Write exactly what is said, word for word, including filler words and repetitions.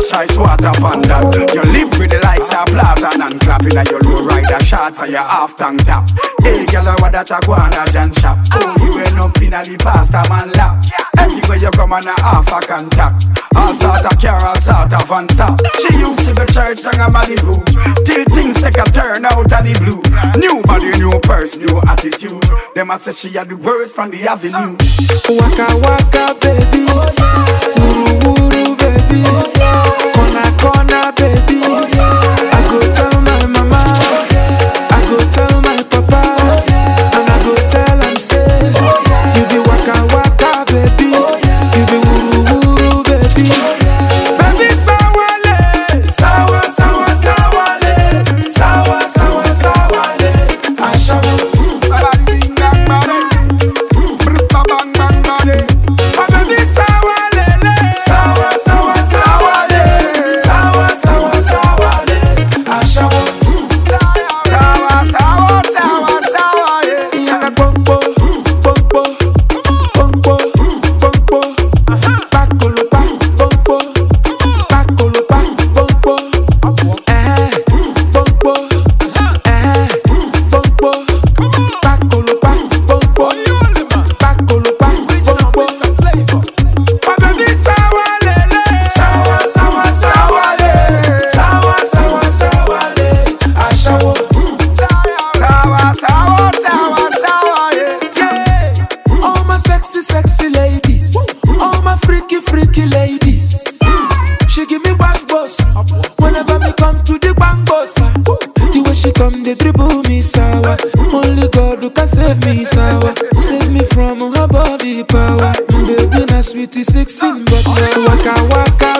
shy swatter pan that. You live with the likes of plaza and clapping at your low rider shots and your half tank top. Hey, girl, what that a go on a John shop? Oh, you end up in a the pasta man lap. Everywhere you come on a half a contact. All sort of car, all sort of van stop. She used to the church song a Malibu till things take a turn out of the blue. New body, new purse, new attitude. Them a say she had the worst from the avenue. Waka waka baby, wuru wuru baby, corner corner baby. I go tell my mama, I go tell my papa, and I go tell them say, you be waka waka baby, you be wuru wuru baby. Baby sawale, sawa sawa sawale, sawa sawa sawale, ashawo. Sexy ladies, all my freaky, freaky ladies. She give me bass boss whenever me come to the bangos. The way she come, they dribble me sour. Only God who can save me sour. Save me from her body power. Baby, na sweetie sixteen, but now waka waka.